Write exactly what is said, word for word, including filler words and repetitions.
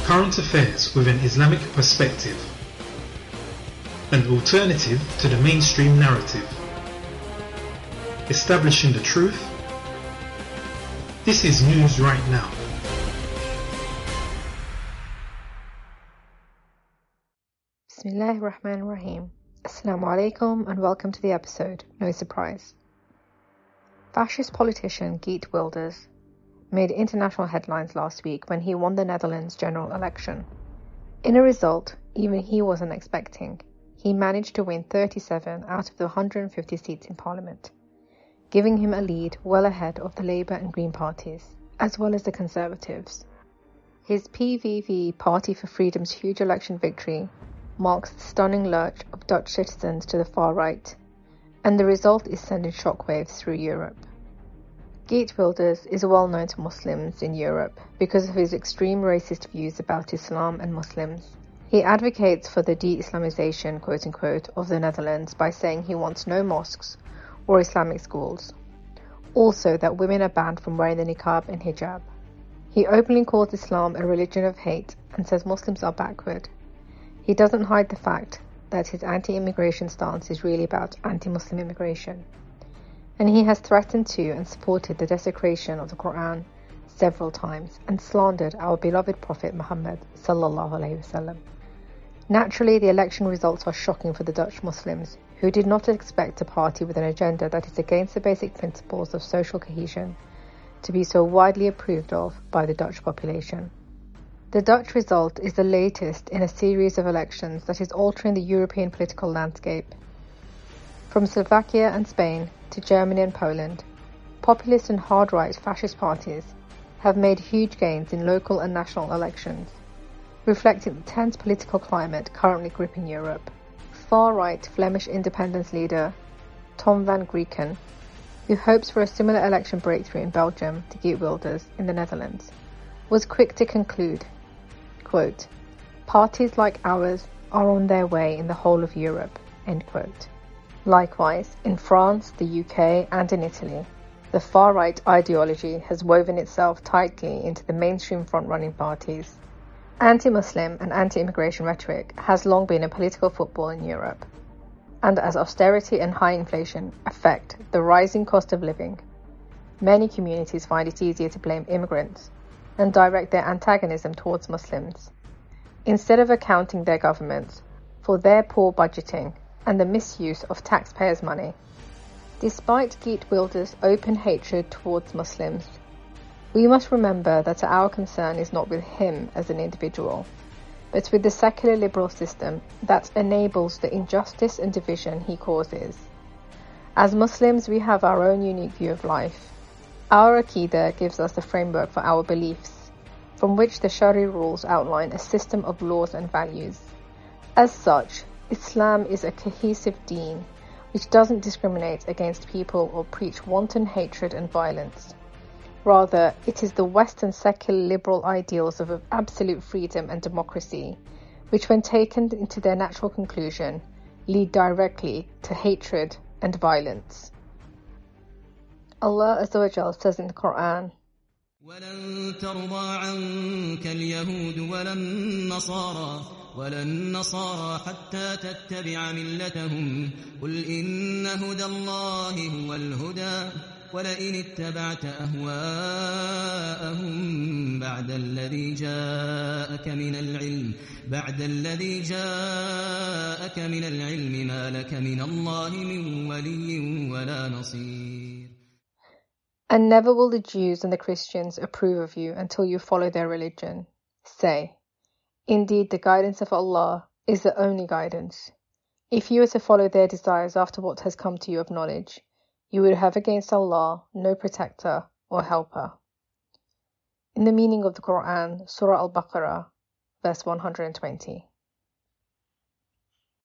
Current affairs with an Islamic perspective. An alternative to the mainstream narrative. Establishing the truth. This is News Right Now. Bismillahir Rahmanir Rahim. Assalamu alaikum and welcome to the episode. No surprise. Fascist politician Geert Wilders made international headlines last week when he won the Netherlands general election. In a result even he wasn't expecting, he managed to win thirty-seven out of the one hundred fifty seats in Parliament, giving him a lead well ahead of the Labour and Green parties, as well as the Conservatives. His P V V Party for Freedom's huge election victory marks the stunning lurch of Dutch citizens to the far right, and the result is sending shockwaves through Europe. Geert Wilders is well known to Muslims in Europe because of his extreme racist views about Islam and Muslims. He advocates for the de-Islamization, quote-unquote, of the Netherlands by saying he wants no mosques or Islamic schools. Also that women are banned from wearing the niqab and hijab. He openly calls Islam a religion of hate and says Muslims are backward. He doesn't hide the fact that his anti-immigration stance is really about anti-Muslim immigration. And he has threatened to and supported the desecration of the Quran several times and slandered our beloved Prophet Muhammad sallallahu alaihi wasallam. Naturally, the election results are shocking for the Dutch Muslims, who did not expect a party with an agenda that is against the basic principles of social cohesion to be so widely approved of by the Dutch population. The Dutch result is the latest in a series of elections that is altering the European political landscape. From Slovakia and Spain to Germany and Poland, populist and hard-right fascist parties have made huge gains in local and national elections, reflecting the tense political climate currently gripping Europe. Far-right Flemish independence leader Tom van Grieken, who hopes for a similar election breakthrough in Belgium to Geert Wilders in the Netherlands, was quick to conclude, quote, "Parties like ours are on their way in the whole of Europe," end quote. Likewise, in France, the U K and in Italy, the far-right ideology has woven itself tightly into the mainstream front-running parties. Anti-Muslim and anti-immigration rhetoric has long been a political football in Europe, and as austerity and high inflation affect the rising cost of living, many communities find it easier to blame immigrants and direct their antagonism towards Muslims, instead of accounting their governments for their poor budgeting and the misuse of taxpayers' money. Despite Geert Wilders' open hatred towards Muslims, we must remember that our concern is not with him as an individual, but with the secular liberal system that enables the injustice and division he causes. As Muslims, we have our own unique view of life. Our Aqidah gives us the framework for our beliefs, from which the Shari rules outline a system of laws and values. As such, Islam is a cohesive deen which doesn't discriminate against people or preach wanton hatred and violence. Rather, it is the Western secular liberal ideals of absolute freedom and democracy, which when taken into their natural conclusion, lead directly to hatred and violence. Allah Azza wa Jal says in the Quran, وَلَن تَرْضَىٰ عَنكَ الْيَهُودُ وَلَا النَّصَارَىٰ وَلَا النَّصَارَىٰ حَتَّىٰ تَتَّبِعَ مِلَّتَهُمْ قُلْ إِنَّ هُدَى اللَّهِ هُوَ الْهُدَىٰ وَلَئِنِ اتَّبَعْتَ أَهْوَاءَهُم بَعْدَ الَّذِي جَاءَكَ مِنَ الْعِلْمِ بَعْدَ الَّذِي جَاءَكَ مِنَ الْعِلْمِ مَا لَكَ مِنَ اللَّهِ مِن وَلِيٍّ وَلَا نَصِيرٍ. And never will the Jews and the Christians approve of you until you follow their religion. Say, indeed the guidance of Allah is the only guidance. If you were to follow their desires after what has come to you of knowledge, you would have against Allah no protector or helper. In the meaning of the Quran, Surah Al-Baqarah, verse one hundred twenty.